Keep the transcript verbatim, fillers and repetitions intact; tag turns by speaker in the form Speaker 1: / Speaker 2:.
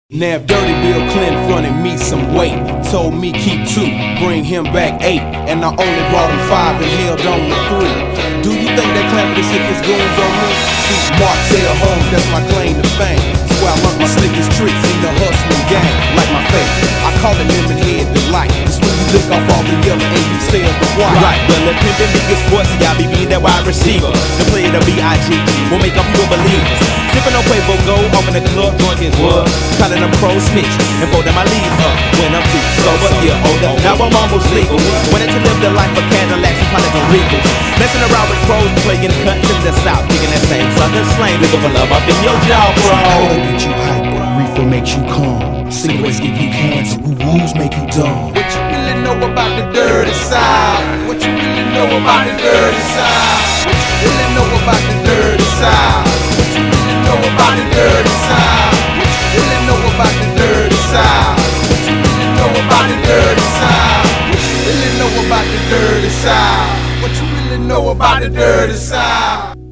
Speaker 1: Now if Dirty Bill Clinton fronted me some weight, told me keep two, bring him back eight, and I only brought him five and held on to three. Do you think that Calamity sick his goons on me? See, Martell Holmes, that's my claim to fame. That's where I learned my slickest tricks in the hustling game, like my face. I call it lemon head delight. It's when you lick off all the yellow and you sell the white.
Speaker 2: Right, well the pimpin' nigga sports, I be be that wide receiver. The player the B I G will make up your believers. Sippin' on Quavo Gold, off in the club, joint is wood. Calling them pro snitch and folding my leaves up. When I'm too sober, year older, now I'm almost legal. Wanted to live the life of Cadillacs and Polygon Regals. Messing around with pros, playing cuts in the south, kicking that same southern slang, looking for love up in your jaw, bro.
Speaker 1: Powder get you hyper, reefer makes you calm. Cigarettes give you cancer, woo-woos make you dumb. What you really know about the dirty side? What you really know about the dirty side? What you really know about the dirty side? What you really know about the dirty side? What you really know about the dirty side? What you really know about the dirty side? What you really know about the dirty side? What you really know about the dirty side?